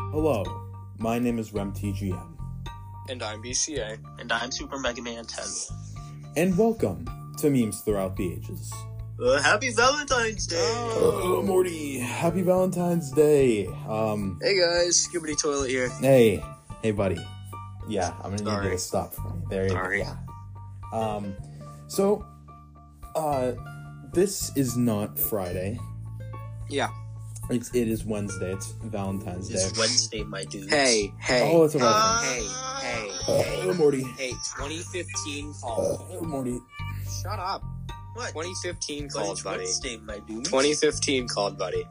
Hello, my name is RemTGM. And I'm BCA. And I'm Super Mega Man 10. And welcome to Memes Throughout the Ages. Happy Valentine's Day! Oh, Morty, happy Valentine's Day. Hey guys, Skibbity Toilet here. Hey buddy. Yeah, I'm gonna need you Sorry. to stop for me. There you go. Sorry. Yeah. So, this is not Friday. Yeah. It is Wednesday. It's Valentine's Day. It's Wednesday, my dude. Hey. Oh, it's a Wednesday. Hey. Oh, Morty. Hey, 2015 called. Oh, Morty. Shut up. What? 2015 But called, it's buddy. Wednesday, my dude. 2015 called, buddy.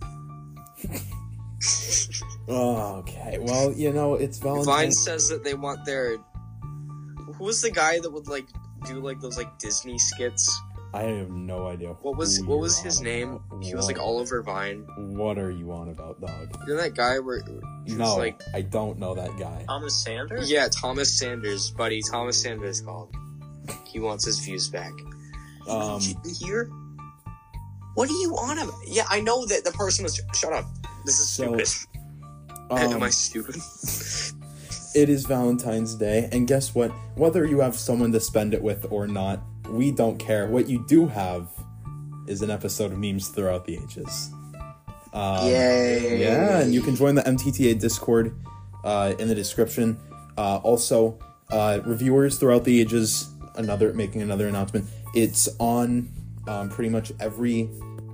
Oh, okay. Well, it's Vine Valentine's. says that they want their... Who was the guy that would, do, those, Disney skits? I have no idea. What was his name? He was, all over Vine. What are you on about, dog? You know that guy where... he was, No, I don't know that guy. Thomas Sanders? Yeah, Thomas Sanders, buddy. Thomas Sanders called. He wants his views back. Here? What are you on about? Yeah, I know that the person was... Shut up. This is stupid. Am I stupid? It is Valentine's Day, and guess what? Whether you have someone to spend it with or not, we don't care. What you do have is an episode of Memes Throughout the Ages. Yay! Yeah, and you can join the MTTA Discord in the description. Also, reviewers throughout the ages. Making another announcement. It's on pretty much every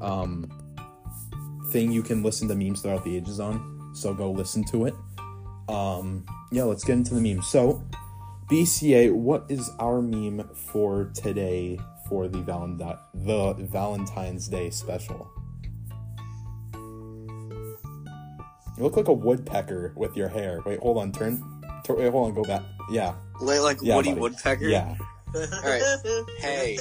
thing you can listen to Memes Throughout the Ages on. So go listen to it. Yeah, let's get into the memes. So, BCA, what is our meme for today for the Valentine's Day special? You look like a woodpecker with your hair. Wait, hold on. Wait, hold on. Go back. Yeah. Like Yeah, Woody buddy. Woodpecker? Yeah. Alright. Hey.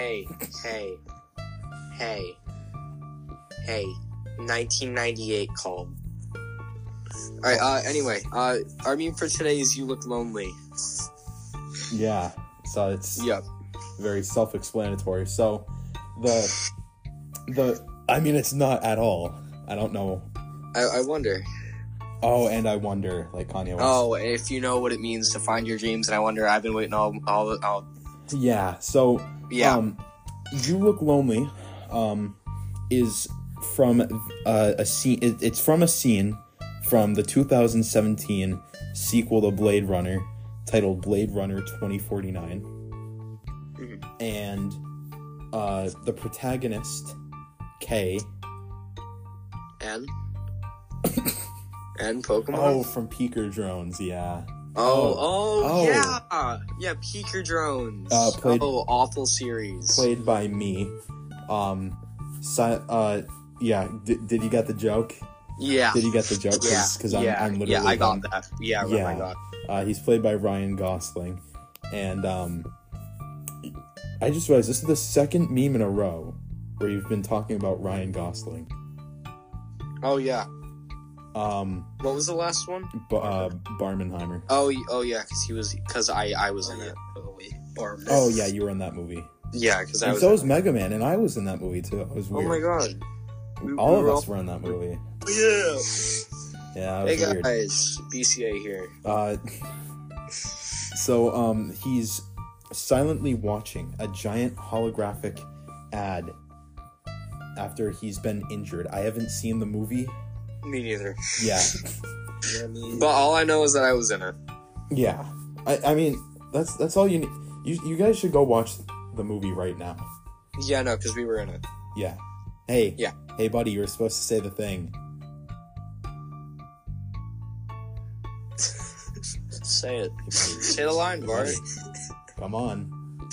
1998 called. Alright, anyway, our meme for today is You Look Lonely. Yeah. So it's Yep. very self-explanatory. So it's not at all. I don't know. I wonder. Oh, and I wonder, like Kanye West. Oh, if you know what it means to find your dreams, and I wonder, I've been waiting all Yeah, so, yeah. You Look Lonely, is from a scene, it's from a scene from the 2017 sequel to Blade Runner, titled Blade Runner 2049. Mm-hmm. And, the protagonist, Kay. And Pokemon? Oh, from Peeker Drones, yeah. Oh, yeah! Yeah, Peeker Drones. Awful series. Played by me. Yeah, did you get the joke? Yeah. Did you get the joke? Because I'm literally... Yeah, I got that. Yeah, oh my god. He's played by Ryan Gosling. And, I just realized this is the second meme in a row where you've been talking about Ryan Gosling. Oh, yeah. What was the last one? Barbenheimer. Oh yeah, because I was in it. Barman. Oh yeah, you were in that movie. Yeah, because I And was. so was Mega Man, and I was in that movie too. It was Oh weird. my god. All of us were in that movie. Yeah. Yeah, it was Hey weird. guys, BCA here. So he's silently watching a giant holographic ad after he's been injured. I haven't seen the movie. Me neither. Yeah. But all I know is that I was in it. Yeah. I mean, that's all you need. You guys should go watch the movie right now. Yeah, no, because we were in it. Yeah. Hey. Yeah. Hey, buddy, you were supposed to say the thing. Say it. Say the line, Bart. Come on.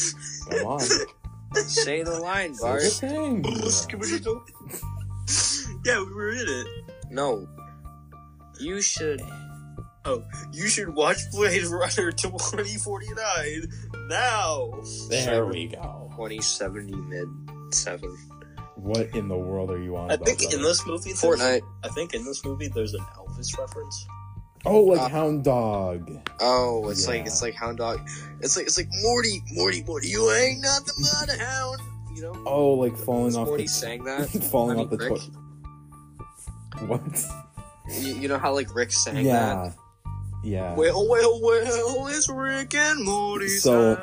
Say the line, Bart. Say the thing. Yeah, we were in it. No. You should. Oh, you should watch Blade Runner 2049 now. There we go. 2070 mid-7. What in the world are you on I about? think in brother? this movie, Fortnite. I think in this movie there's an Elvis reference. Oh, like Hound Dog. Oh, it's Yeah. like Hound Dog. It's like Morty, you ain't nothing but a hound. You know? Oh, like falling off Morty the... sang that. falling I off the mean, Rick. What? You know how like Rick sang that? Yeah. Yeah. Well, it's Rick and Morty. So,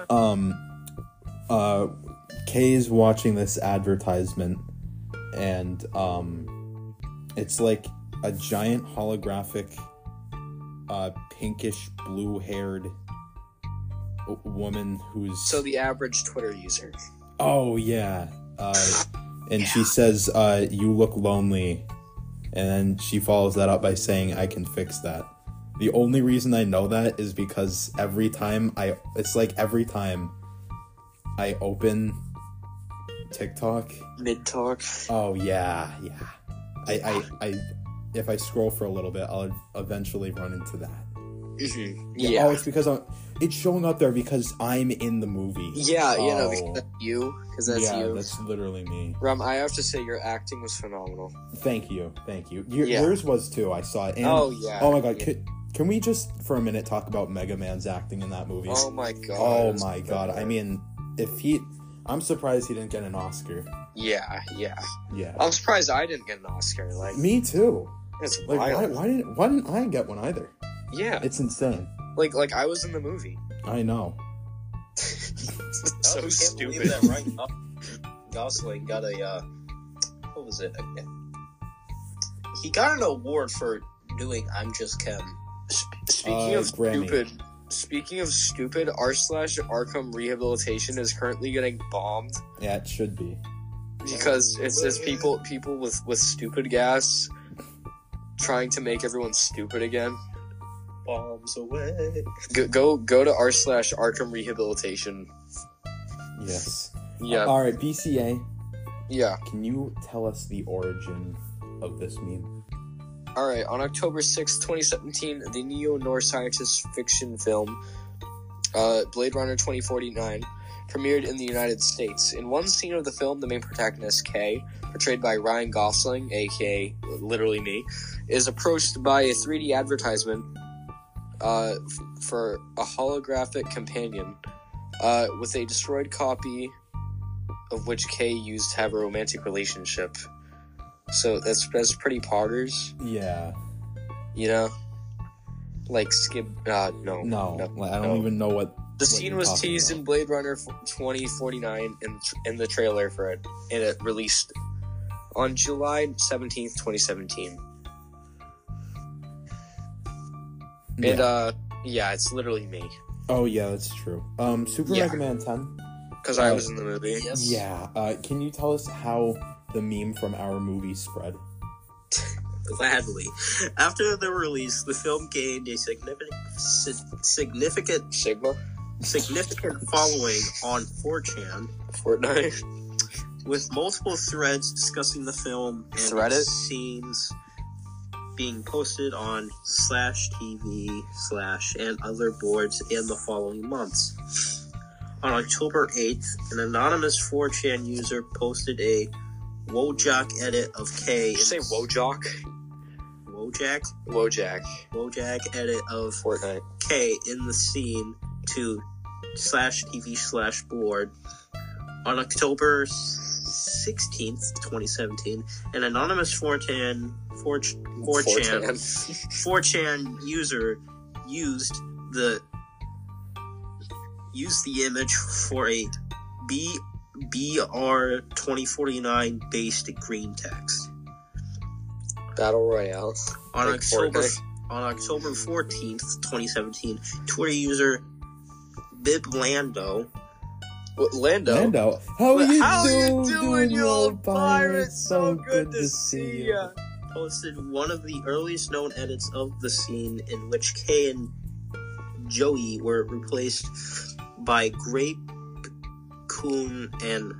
Kay's watching this advertisement, and it's like a giant holographic, pinkish blue-haired woman who's... So the average Twitter user. Oh, yeah. And she says, you look lonely. And then she follows that up by saying, I can fix that. The only reason I know that is because every time I open TikTok... Mid-talk. Oh, yeah. I if I scroll for a little bit, I'll eventually run into that. Mm-hmm. Yeah. Oh, it's because it's showing up there because I'm in the movie. Yeah, you know, Oh. because that's you. Yeah, that's literally me. Ram, I have to say your acting was phenomenal. Thank you. Yeah. Yours was too. I saw it. And, Oh, yeah. Oh my god. Yeah. Can we just for a minute talk about Mega Man's acting in that movie? Oh my god. Oh my god. I mean, I'm surprised he didn't get an Oscar. Yeah. Yeah. I'm surprised I didn't get an Oscar. Like, Me too. it's Like wild. why didn't I get one either? Yeah. It's insane. Like I was in the movie. I know. So you can't stupid. believe that, right? Gosling got a what was it? He got an award for doing "I'm Just Ken." Speaking of Grammy. stupid, r/Arkham Rehabilitation is currently getting bombed Yeah, it should be. because it's people with stupid gas trying to make everyone stupid again. Bombs away. Go to r/Arkham Rehabilitation. Yes. Yeah, All right, BCA. yeah. Can you tell us the origin of this meme? All right, on October 6, 2017, the neo-noir scientist fiction film Blade Runner 2049 premiered in the United States. In one scene of the film, the main protagonist, Kay, portrayed by Ryan Gosling, aka literally me, is approached by a 3D advertisement for a holographic companion with a destroyed copy of which Kay used to have a romantic relationship. So that's pretty poggers, Yeah. you know? Like skip no. I don't even know what. The scene was teased in Blade Runner 2049 in the trailer for it, and it released on July 17th, 2017. Yeah. And yeah, it's literally me Oh yeah, that's true. Super Yeah. Mega Man 10. because I was in the movie. Yes. Yeah. Can you tell us how the meme from our movie spread? Gladly. After the release, the film gained a significant Sigma, following on 4chan, Fortnite. with multiple threads discussing the film and Threaded? scenes being posted on /TV/ and other boards in the following months. On October 8th, an anonymous 4chan user posted a Wojak edit of K. Did you say Wojak? Wojak edit of Fortnite. K in the scene to /TV/ board. On October 16th, 2017, an anonymous 4chan user used the image for a BR 2049 based green text. Battle Royale. On Like October Fortnite. on October 14th, 2017, Twitter user BibLando Lando. How you doing, you old pirate? So good to see ya. posted one of the earliest known edits of the scene in which Kay and Joey were replaced by Grape, Coon, and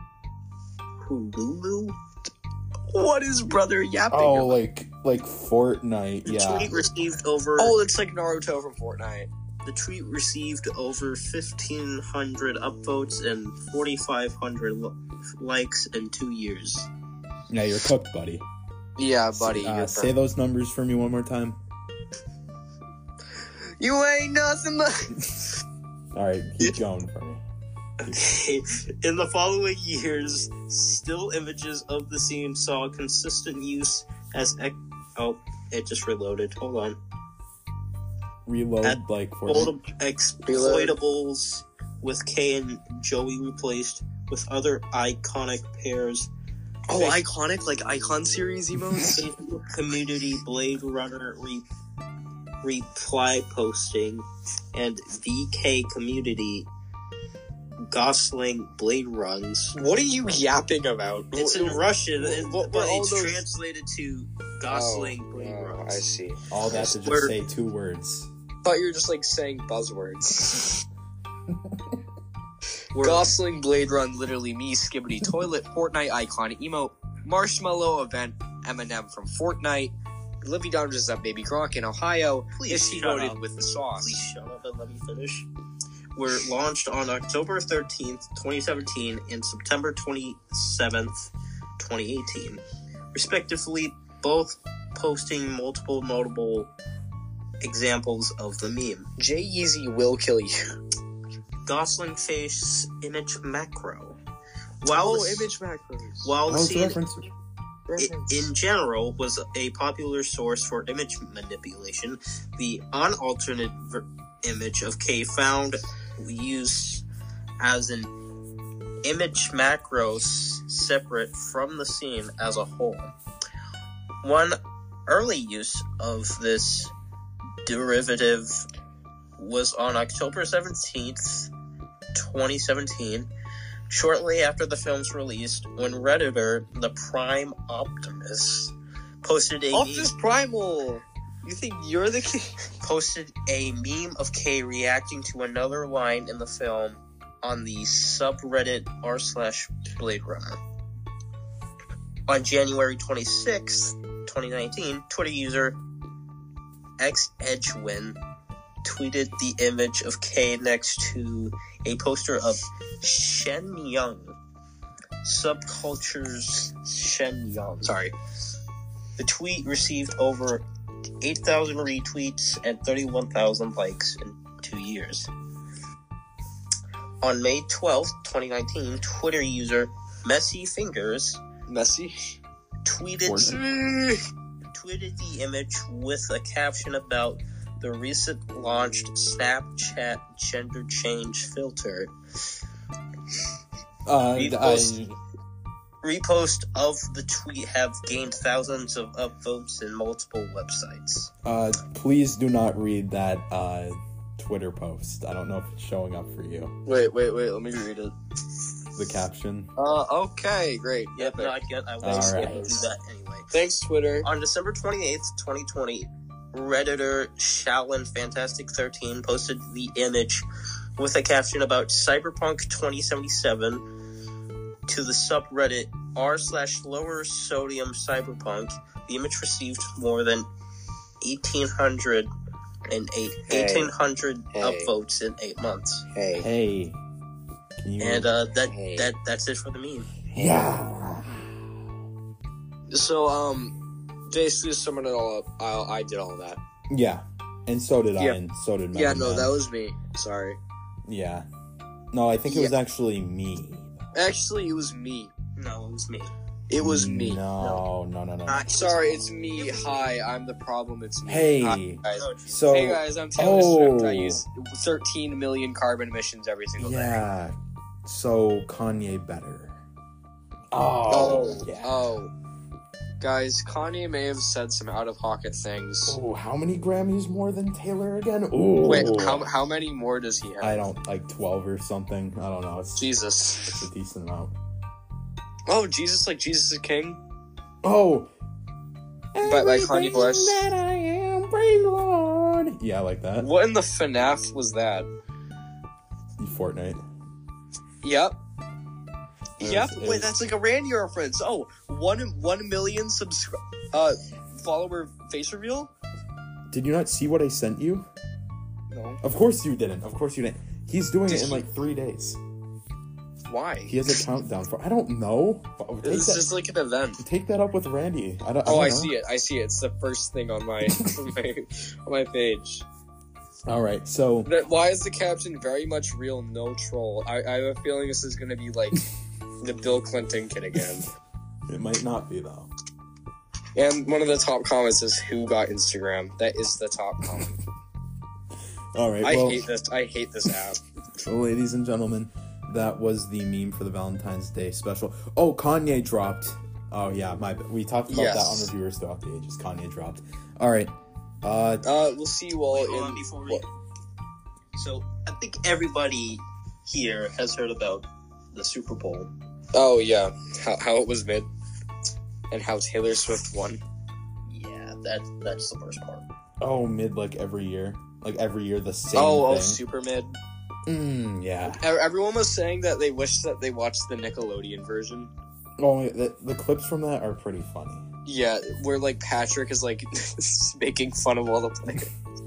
Hululu. What is brother yapping Oh, about? like Fortnite. The Yeah. tweet received over. Oh, it's like Naruto from Fortnite. The tweet received over 1,500 upvotes and 4,500 likes in 2 years. Yeah, you're cooked, buddy. Yeah, buddy. you're Say perfect. those numbers for me one more time. You ain't nothing but. All right, keep going for me. In the following years, still images of the scene saw consistent use as Oh, it just reloaded. Hold on. Reload like for exploitables with Kay and Joey replaced with other iconic pairs. Oh, iconic, like Icon series emotes? Facebook community Blade Runner reply posting and VK community Gosling Blade Runs. What are you yapping about? It's in Russian, but it's those... translated to Gosling Blade Runs. I see. All that to just say 2 words. Thought you were just like saying buzzwords. Gosling Blade Run, literally me, Skibbity Toilet, Fortnite icon, emote, Marshmallow event, Eminem from Fortnite, Livy Dodgers up Baby Gronk in Ohio. Please she shut voted up. with the sauce. Please shut up and let me finish. Were launched on October 13th, 2017 and September 27th, 2018, respectively, both posting multiple notable examples of the meme. J-Yeezy will kill you. Gosling face image macro. Image macros. While the scene reference. in general was a popular source for image manipulation, the unaltered image of K found use as an image macro separate from the scene as a whole. One early use of this derivative was on October 17th, 2017, shortly after the film's release, when Redditor, the Prime Optimus, posted a Optimus Primal! You think you're the king? Posted a meme of Kay reacting to another line in the film on the subreddit r/Blade Runner. On January 26th, 2019, Twitter user XEdgewin tweeted the image of Kay next to a poster of Shenyang. Subcultures Shenyang. Sorry. The tweet received over 8,000 retweets and 31,000 likes in 2 years. On May 12th, 2019, Twitter user Messy Fingers tweeted the image with a caption about the recent launched Snapchat gender change filter. Repost of the tweet have gained thousands of upvotes in multiple websites. Please do not read that Twitter post. I don't know if it's showing up for you. Wait, let me read it. The caption. Okay, great. Yep, not yet. I will do that anyway. Thanks, Twitter. On December 28th, 2020, Redditor Shaolin Fantastic 13 posted the image with a caption about Cyberpunk 2077 to the subreddit r/lower sodium cyberpunk. The image received more than 1,800 upvotes in 8 months. Hey. And that's it for the meme. Yeah. So basically, to sum it all up, I did all that. Yeah, and so did I, and so did Megan. Yeah, no, that was me. Sorry. Yeah. No, I think it was actually me. Actually, it was me. No, it was me. It was me. No. Sorry, it's me. Hi, I'm the problem. It's me. Hey. Hi, guys. So, hey guys, I'm Taylor Swift. I use 13 million carbon emissions every single day. Yeah. So Kanye better. Guys, Kanye may have said some out-of-pocket things. Oh, how many Grammys more than Taylor again? Ooh. Wait, how many more does he have? I don't, 12 or something. I don't know. Jesus. It's a decent amount. Oh, Jesus, like Jesus is King? Oh! But like Kanye West. That I am, praise the Lord. Yeah, like that. What in the FNAF was that? Fortnite. Yep. It was- That's like a Randy reference. Oh, 1 million follower face reveal? Did you not see what I sent you? No. Of course you didn't. He's doing it in 3 days. Why? He has a countdown for. I don't know. This is like an event. Take that up with Randy. I don't I know. see it. It's the first thing on my on my page. All right, so Why is the caption very much real, no troll? I have a feeling this is gonna be like the Bill Clinton kid again. it might not be though. And one of the top comments is, "Who got Instagram?" That is the top comment. All right. I hate this. I hate this app. Well, ladies and gentlemen, that was the meme for the Valentine's Day special. Oh, Kanye dropped. Oh yeah, we talked about that on Reviewers Throughout the Ages. Kanye dropped. All right. We'll see you all in. Before we... So I think everybody here has heard about the Super Bowl. Oh yeah, how it was made, and how Taylor Swift won. Yeah, that's the worst part. Oh, mid like every year the same thing. Oh, super mid. Yeah. Everyone was saying that they wish that they watched the Nickelodeon version. Oh, the clips from that are pretty funny. Yeah, where like Patrick is like making fun of all the players.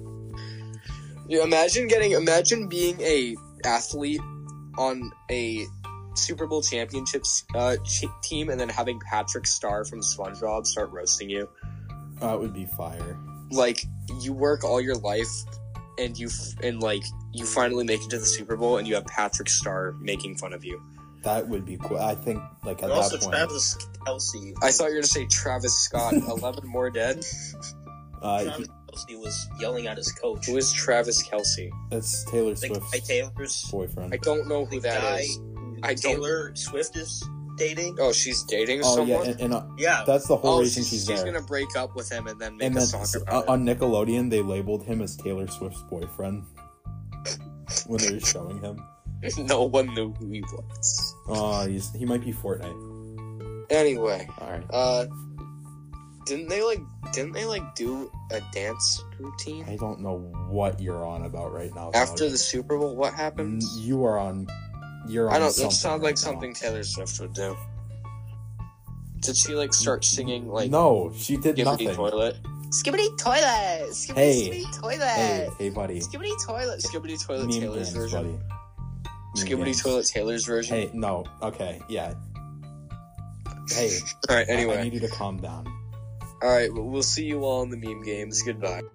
Imagine being a athlete on a Super Bowl championships team, and then having Patrick Star from SpongeBob start roasting you. That would be fire. Like, you work all your life, and you finally make it to the Super Bowl, and you have Patrick Star making fun of you. That would be cool. I think, like, at also that point... Travis Kelce. I thought you were going to say Travis Scott, 11 more dead. Travis Kelce was yelling at his coach. Who is Travis Kelce? That's Taylor Swift's Taylor's boyfriend. I don't know who that is. Taylor Swift is dating. Oh, she's dating someone? Yeah. That's the whole reason she's there. She's going to break up with him and then make a song about it. On Nickelodeon, they labeled him as Taylor Swift's boyfriend when they were showing him. No one knew who he was. Oh, he might be Fortnite. Anyway. Alright. Didn't they do a dance routine? I don't know what you're on about right now. After the Super Bowl, what happened? You're on I don't. That sounds like right something Taylor Swift would do. Did she like start singing like? No, she did nothing. Skibbity toilet. Skibbity toilet. Skibbity Hey, toilet. Hey, buddy. Skibbity toilet. Skibbity toilet. Meme Taylor's games, version. buddy. Skibbity toilet. Taylor's version. Hey, no. Okay, yeah. Hey. All right. Anyway, I need you to calm down. All right. We'll see you all in the meme games. Goodbye.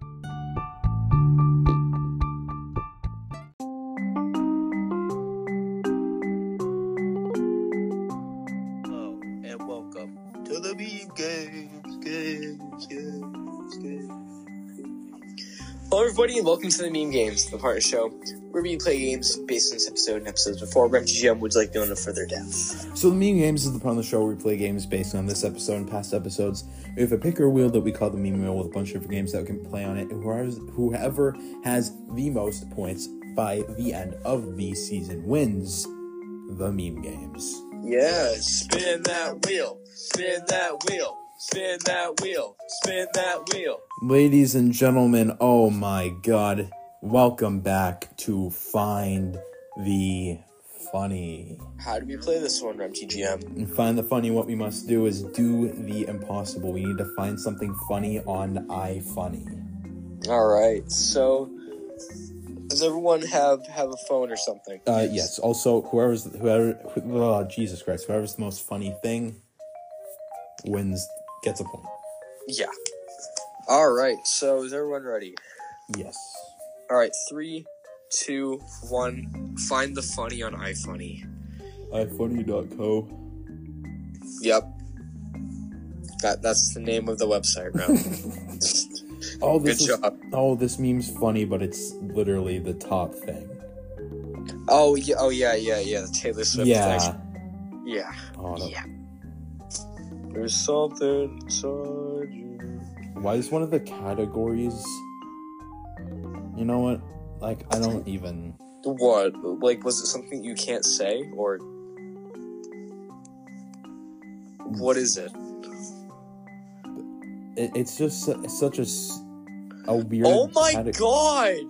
To the meme games. Hello, everybody, and welcome to the Meme Games, the part of the show where we play games based on this episode and episodes before. MTGM would like to go into further depth. So the Meme Games is the part of the show where we play games based on this episode and past episodes. We have a picker wheel that we call the Meme Wheel with a bunch of different games that we can play on it. And whoever has the most points by the end of the season wins the Meme Games. Yeah, spin that wheel, spin that wheel, spin that wheel, spin that wheel. Ladies and gentlemen, oh my god, welcome back to Find the Funny. How do we play this one, MTGM? And Find the Funny, what we must do is do the impossible. We need to find something funny on iFunny. Alright, so does everyone have a phone or something? Yes. Also, whoever's the most funny thing wins, gets a point. Yeah. Alright, so is everyone ready? Yes. Alright, 3, 2, 1. Find the funny on iFunny. iFunny.co. Yep. That's the name of the website, bro. Good job. Oh, this meme's funny, but it's literally the top thing. Oh yeah, the Taylor Swift thing. Yeah. Oh, no. Yeah. There's something inside you. Why is one of the categories... You know what? Like, I don't even... What? Like, was it something you can't say, or... What is it? It's just such a weird... Oh my god!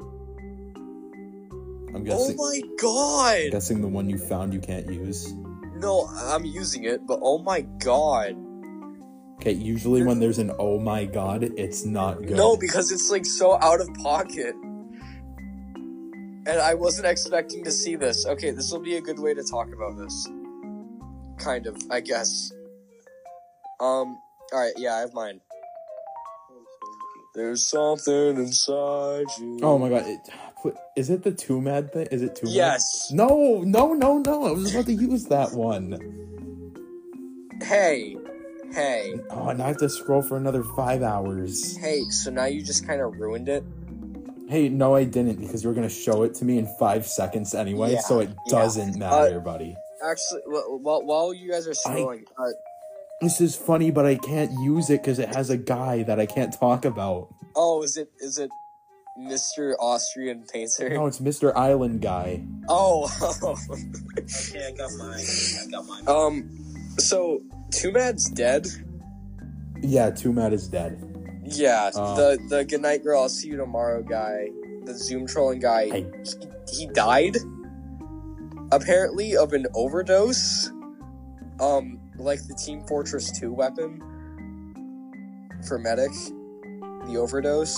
I'm guessing... Oh my god! I'm guessing the one you found you can't use. No, I'm using it, but oh my god. Okay, usually when there's an oh my god, it's not good. No, because it's like so out of pocket. And I wasn't expecting to see this. Okay, this will be a good way to talk about this. Kind of, I guess. Alright, yeah, I have mine. There's something inside you. Oh my god, is it the Too Mad thing? Is it Too Mad? Yes. No, I was about to use that one. Hey, Hey. Oh, and I have to scroll for another 5 hours. Hey, so now you just kind of ruined it? Hey, no, I didn't, because you were going to show it to me in 5 seconds anyway, Yeah, so it doesn't matter, buddy. Actually, while you guys are scrolling... This is funny, but I can't use it because it has a guy that I can't talk about. Oh, is it Mr. Austrian Painter? No, it's Mr. Island Guy. Oh. Okay, I got mine. So, Too Mad's dead? Yeah, Too Mad is dead. Yeah, the Goodnight Girl, I'll see you tomorrow guy, the Zoom trolling guy, he died, apparently, of an overdose. Like the Team Fortress 2 weapon for medic, the overdose.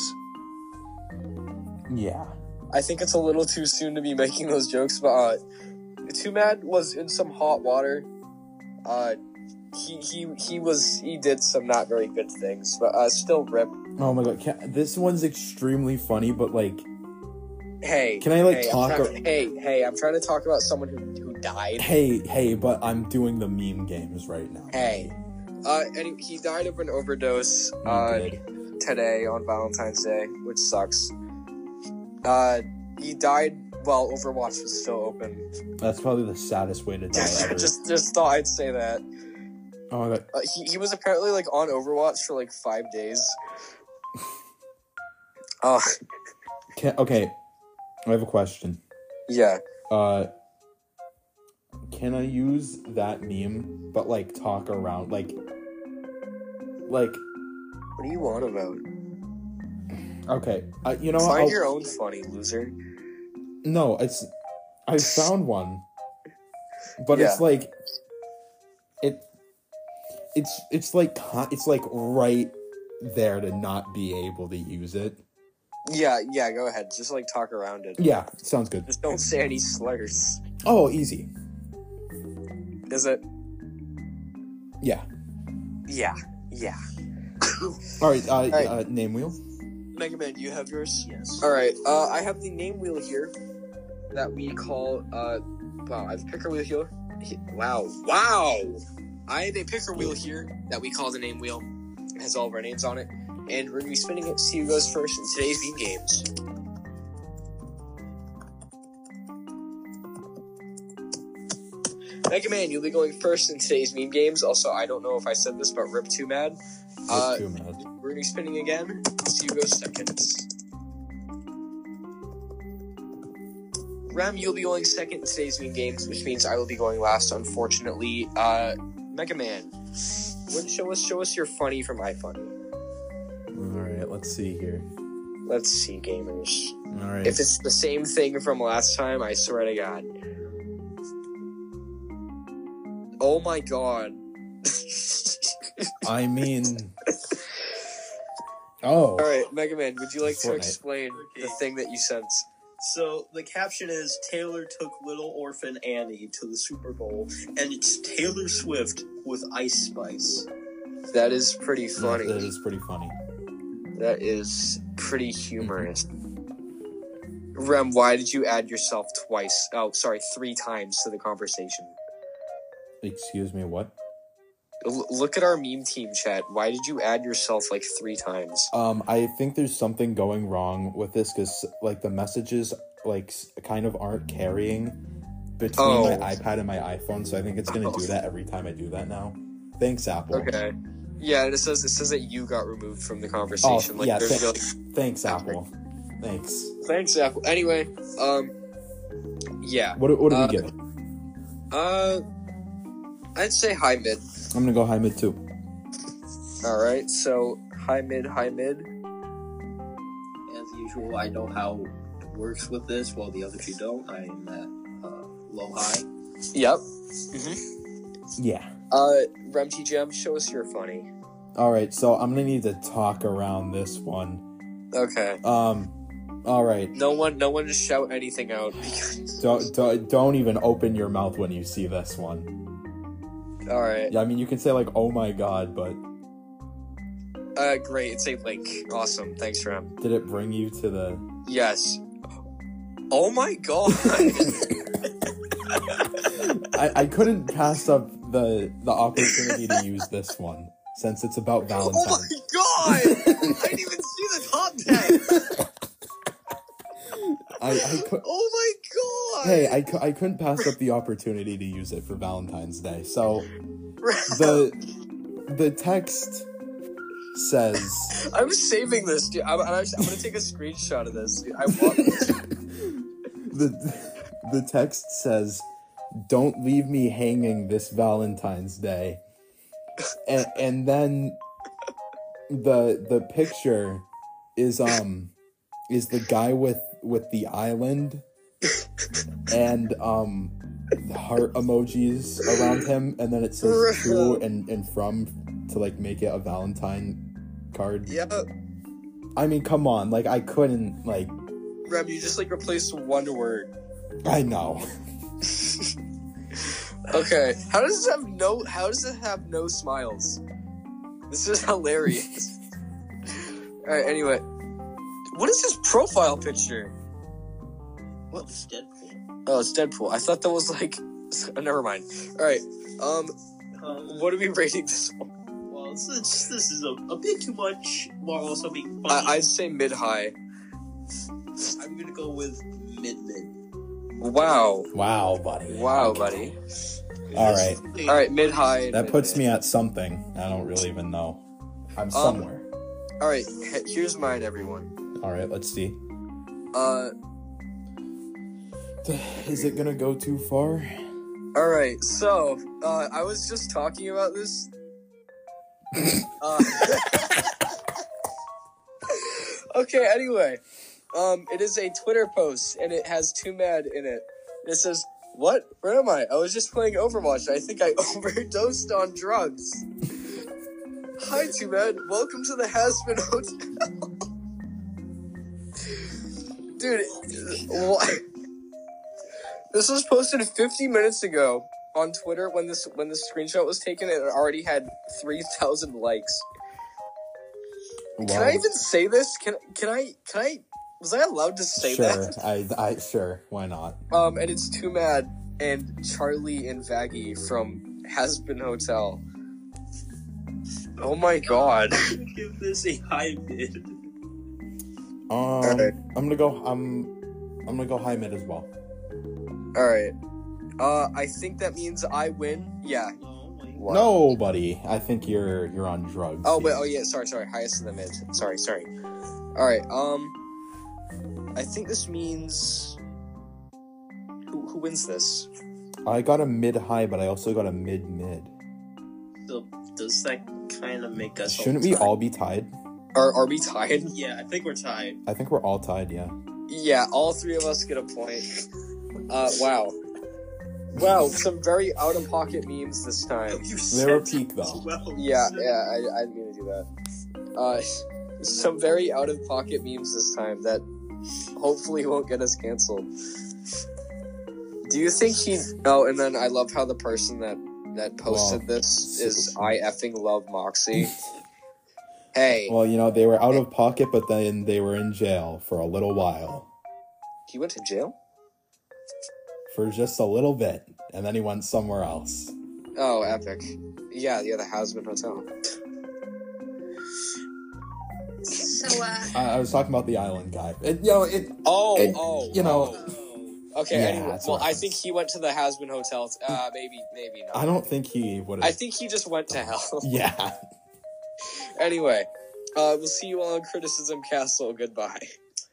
Yeah. I think it's a little too soon to be making those jokes, but Too Mad was in some hot water. He did some not very good things, but still rip. Oh my god, this one's extremely funny, but like, hey, can I talk? I'm trying to talk about someone who died. Hey, but I'm doing the meme games right now. Hey, and he died of an overdose today on Valentine's Day, which sucks. He died while Overwatch was still open. That's probably the saddest way to die ever. just thought I'd say that. Oh my god. He was apparently like on Overwatch for like 5 days. Okay, I have a question. Yeah. Can I use that meme, but like talk around, like? What do you want about? Okay, you know, find your own funny, loser. No, I found one, but yeah. It's like it's like right there to not be able to use it. Yeah, go ahead. Just like talk around it. Yeah, sounds good. Just don't say any slurs. Oh, easy. Is it? Yeah. Yeah. All right, name wheel. Mega Man, do you have yours? Yes. Alright, I have the name wheel here that we call, wow, I have a picker wheel here. Wow. I have a picker wheel here that we call the name wheel. It has all of our names on it. And we're going to be spinning it to see who goes first in today's Meme Games. Mega Man, you'll be going first in today's Meme Games. Also, I don't know if I said this, but Rip Too Mad. Too Mad. We're going to be spinning again. See who goes second. Rem, you'll be going second in today's Meme Games, which means I will be going last, unfortunately. Mega Man, show us your funny from iFunny. Alright, let's see here. Let's see, gamers. Alright. If it's the same thing from last time, I swear to God. Oh my god. I mean... Oh. Alright, Mega Man, would you like to Fortnite. explain the thing that you sent? So the caption is Taylor took little orphan Annie to the Super Bowl, and it's Taylor Swift with Ice Spice. That is pretty funny. That is pretty funny. That is pretty humorous. Rem, why did you add yourself twice? Oh, sorry, 3 times to the conversation. Excuse me, what? Look at our meme team chat. Why did you add yourself like 3 times? I think there's something going wrong with this because like the messages like kind of aren't carrying between my iPad and my iPhone, so I think it's gonna do that every time I do that now. Thanks, Apple. Okay. Yeah, and it says that you got removed from the conversation. Oh, yeah, there's thanks, Apple. Thanks, Apple. Anyway, yeah. What do we give it? I'd say high mid. I'm gonna go high mid too. Alright, so high mid. As usual, I know how it works with this, while the other two don't. I am at low high. Yep. Yeah. Rem TGM, show us your funny. Alright, so I'm gonna need to talk around this one. Okay. Alright. No one just shout anything out. Don't even open your mouth when you see this one. Alright. Yeah, I mean, you can say, like, oh my god, but... Great, it's a link. Awesome, thanks, Rem. Did it bring you to the... Yes. Oh my god! I couldn't pass up the opportunity to use this one. since it's about Oh Valentine's. my god! I didn't even see the top 10! I could, Oh my god! hey, I couldn't pass up the opportunity to use it for Valentine's Day. So the text says I'm saving this, dude. I'm gonna take a screenshot of this. Dude. I want this. the text says, "Don't leave me hanging this Valentine's Day," and then the picture is the guy with the island and heart emojis around him, and then it says to and from to like make it a Valentine card. Yeah. I mean, come on, like I couldn't like. Rem, you just like replaced one word. I know. Okay. How does it have no smiles? This is hilarious. Alright, anyway. What is his profile picture? What? It's Deadpool. Oh, it's Deadpool. I thought that was like never mind. Alright. What are we rating this one? Well, this is a bit too much, while also being funny. I'd say mid-high. I'm gonna go with mid. Wow. Wow, buddy. Wow, buddy. All right. Alright, mid-high. That puts me at something. I don't really even know. I'm somewhere. Alright, here's mine, everyone. All right, let's see. Is it gonna go too far? Alright, so, I was just talking about this. Okay, anyway. It is a Twitter post, and it has Too Mad in it. It says, "What? Where am I? I was just playing Overwatch. I think I overdosed on drugs." Hi, Too Mad. Welcome to the Has-Been Hotel. Dude, what? This was posted 50 minutes ago on Twitter when this screenshot was taken. It already had 3,000 likes. Wow. Can I even say this? Can I? Was I allowed to say that? I sure. Why not? And it's Too Mad and Charlie and Vaggie from Has-Been Hotel. Oh my god. I'm gonna give this a high mid. I'm gonna go high mid as well. Alright. I think that means I win. Yeah. Wow. No, buddy. I think you're on drugs. Oh wait. Oh yeah. Sorry. Highest in the mid. Sorry. Alright. I think this means who wins this? I got a mid high, but I also got a mid. So does that kind of make us? Shouldn't we all be tied? Are we tied? Yeah, I think we're tied. I think we're all tied. Yeah. Yeah. All three of us get a point. Wow. Wow, some very out-of-pocket memes this time. They were peak, though. Well, yeah, I didn't mean to do that. Some very out-of-pocket memes this time that hopefully won't get us canceled. Do you think he... Oh, and then I love how the person that posted this is I effing love Moxie. Hey. Well, you know, they were out of pocket, but then they were in jail for a little while. He went to jail? For just a little bit, and then he went somewhere else. Oh, epic. Yeah, the Has-Been Hotel. So, I was talking about the island guy. Okay, Yeah, anyway, that's well, what I it think he went to the Has-Been Hotel. Maybe not. I don't think he would have. I think he just went to hell. Yeah. Anyway, we'll see you all on Criticism Castle. Goodbye.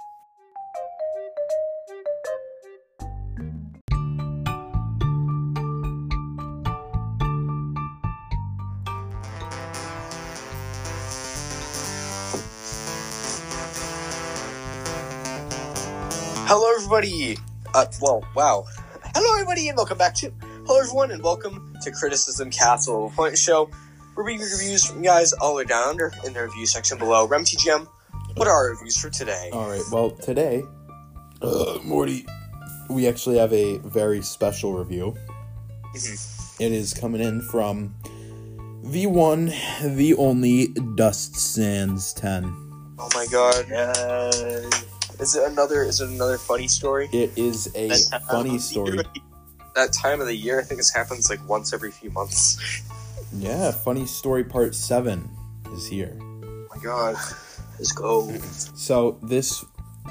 Hello, everybody. Wow. Hello, everybody, and welcome back to. Hello, everyone, and welcome to Criticism Castle, a point show where we read reviews from you guys all the way down under in the review section below. RemTGM, what are our reviews for today? All right. Well, today, Morty, we actually have a very special review. Mm-hmm. It is coming in from the one, the only Dust Sands 10. Oh my god. Is it another funny story? It is a funny story. That time of the year, I think this happens like once every few months. Yeah, funny story part 7 is here. Oh my god. Let's go. So this,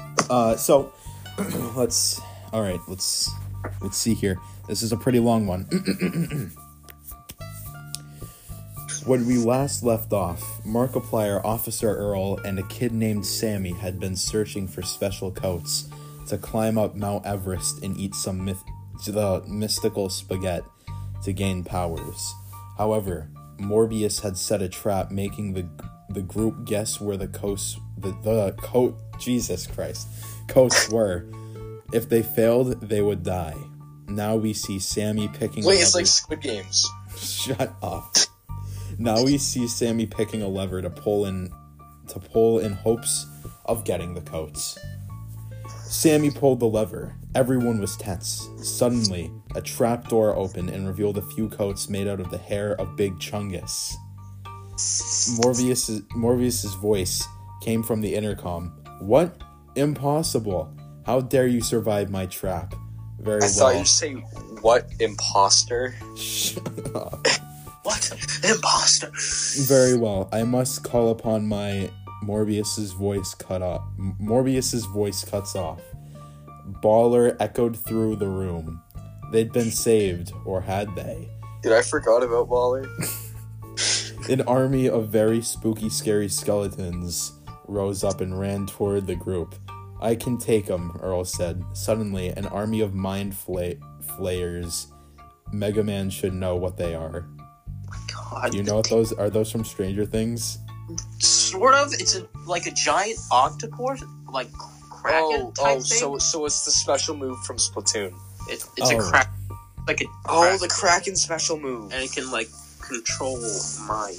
let's see here. This is a pretty long one. When we last left off, Markiplier, Officer Earl, and a kid named Sammy had been searching for special coats to climb up Mount Everest and eat some the mystical spaghetti to gain powers. However, Morbius had set a trap, making the group guess where the coats were. If they failed, they would die. Now we see Sammy picking. Wait, it's like Squid Games. Shut up. Now we see Sammy picking a lever to pull in hopes of getting the coats. Sammy pulled the lever. Everyone was tense. Suddenly, a trapdoor opened and revealed a few coats made out of the hair of Big Chungus. Morbius's voice came from the intercom. What? Impossible. How dare you survive my trap? Very well. I thought you'd say, what, imposter? Shut up. What? Imposter. Very well. I must call upon my... Morbius's voice cuts off. Baller echoed through the room. They'd been saved, or had they? Dude, I forgot about Baller. An army of very spooky, scary skeletons rose up and ran toward the group. I can take them, Earl said. Suddenly, an army of mind flayers. Mega Man should know what they are. Oh my god. You know what those are? Those from Stranger Things? Sort of. It's like a giant octopus, like Kraken type thing. So it's the special move from Splatoon. It's a Kraken. Like a Kraken. The Kraken special move. And it can, like, control mind.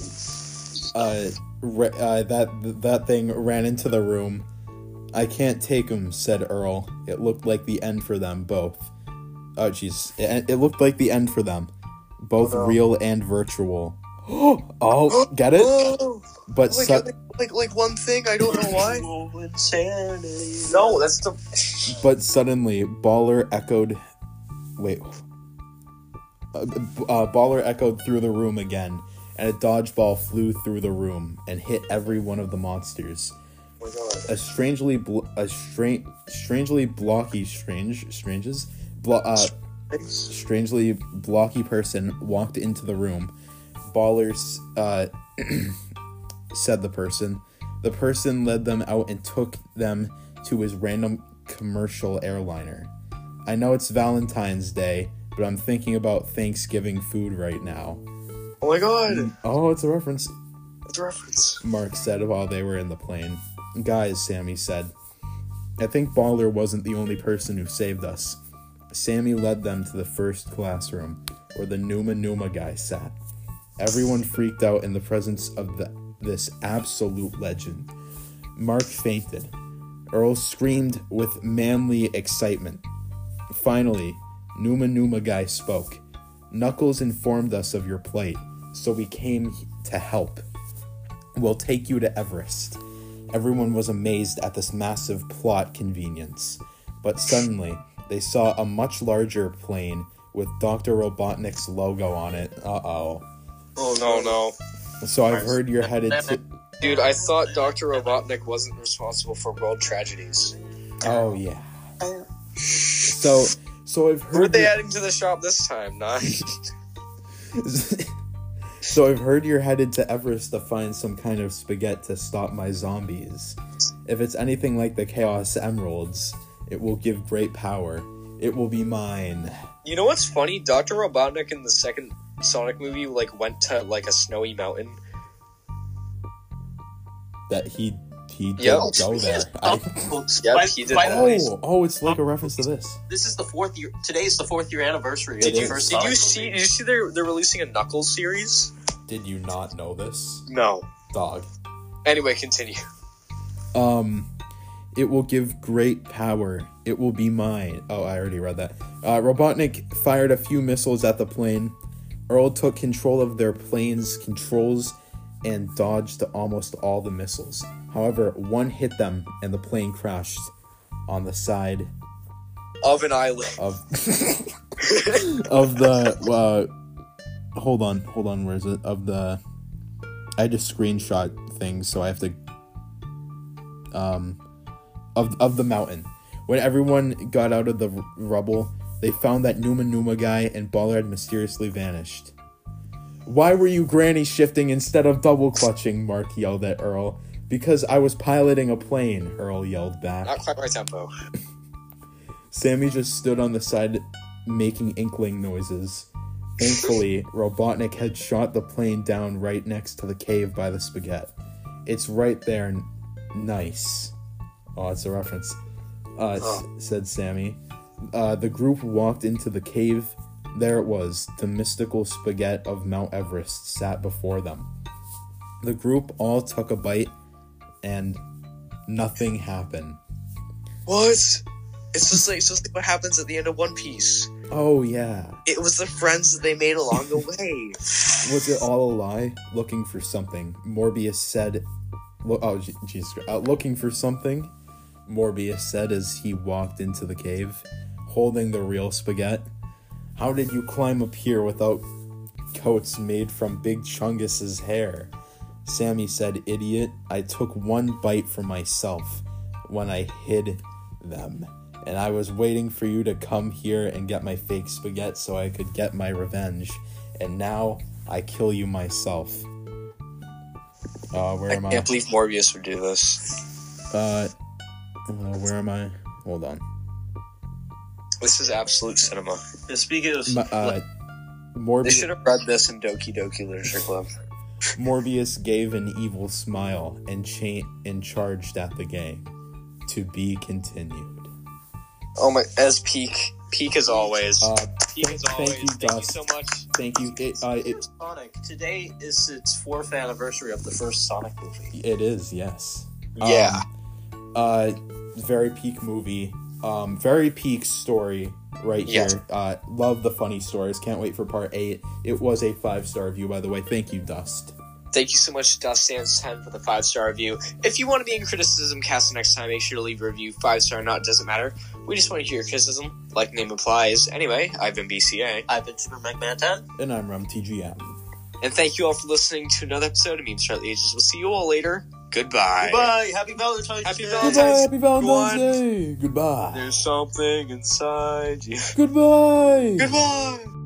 That thing ran into the room. I can't take them, said Earl. It looked like the end for them both. Oh, jeez. It looked like the end for them. Both real and virtual. Oh, get it? But like one thing, I don't know why. No, that's the... But suddenly, Baller echoed... Wait. Baller echoed through the room again, and a dodgeball flew through the room and hit every one of the monsters. Oh my god. A strangely blocky person walked into the room. Ballers, said the person. The person led them out and took them to his random commercial airliner. I know it's Valentine's Day, but I'm thinking about Thanksgiving food right now. Oh my god. Oh, it's a reference. It's a reference. Mark said while they were in the plane. Guys, Sammy said. I think Baller wasn't the only person who saved us. Sammy led them to the first classroom, where the Numa guy sat. Everyone freaked out in the presence of this absolute legend. Mark fainted. Earl screamed with manly excitement. Finally, Numa guy spoke. Knuckles informed us of your plight, so we came to help. We'll take you to Everest. Everyone was amazed at this massive plot convenience. But suddenly, they saw a much larger plane with Dr. Robotnik's logo on it. Uh-oh. Oh, no. So I've heard you're headed to... Dude, I thought Dr. Robotnik wasn't responsible for world tragedies. Oh, yeah. So I've heard... Who are they adding to the shop this time? Not... So I've heard you're headed to Everest to find some kind of spaghetti to stop my zombies. If it's anything like the Chaos Emeralds, it will give great power. It will be mine. You know what's funny? Dr. Robotnik in the second Sonic movie, went to, a snowy mountain. That he did Yep. go there. Yep, he did that. Oh, it's like a reference to this. This is the 4th year. Today is the 4th year anniversary of Did the you first Sonic movie. see they're releasing a Knuckles series? Did you not know this? No. Dog. Anyway, continue. It will give great power. It will be mine. Oh, I already read that. Robotnik fired a few missiles at the plane. Earl took control of their plane's controls and dodged almost all the missiles. However, one hit them and the plane crashed on the side Of an island. of of the hold on. Where is it? I just screenshot things, so I have to. Of the mountain. When everyone got out of the rubble, they found that Numa guy and Baller had mysteriously vanished. Why were you granny shifting instead of double clutching? Mark yelled at Earl. Because I was piloting a plane, Earl yelled back. Not quite right tempo. Sammy just stood on the side making inkling noises. Thankfully, Robotnik had shot the plane down right next to the cave by the spaghetti. It's right there. Nice. Oh, it's a reference. Said Sammy. The group walked into the cave. There it was. The mystical spaghetti of Mount Everest sat before them. The group all took a bite, and nothing happened. What? It's just like what happens at the end of One Piece. Oh, yeah. It was the friends that they made along the way. Was it all a lie? Looking for something. Morbius said... Oh, Jesus. Looking for something? Morbius said as he walked into the cave, holding the real spaghetti. How did you climb up here without coats made from Big Chungus's hair? Sammy said, idiot. I took one bite for myself when I hid them. And I was waiting for you to come here and get my fake spaghetti so I could get my revenge. And now I kill you myself. Where am I? I can't believe Morbius would do this. Where am I? Hold on. This is absolute cinema. And speaking of... They should have read this in Doki Doki Literature Club. Morbius gave an evil smile and charged at the gang. To be continued. Oh my, as Peak as always. Peak as always. Thank you so much. Thank you. Sonic. Today is its 4th anniversary of the first Sonic movie. It is, yes. Yeah. Very peak movie. Very peak story right here. Love the funny stories. Can't wait for part 8. It was a 5-star review, by the way. Thank you, Dust. Thank you so much, Dust Sans 10, for the 5-star review. If you want to be in criticism cast next time, make sure to leave a review. 5-star or not, doesn't matter. We just want to hear your criticism, like name applies. Anyway, I've been BCA. I've been Super McMahon 10. And I'm RumTGM. And thank you all for listening to another episode of Memes Throughout the Ages. We'll see you all later. Goodbye. Goodbye. Happy Valentine's Day. Happy Valentine's Day. Goodbye. There's something inside you. Goodbye. Goodbye.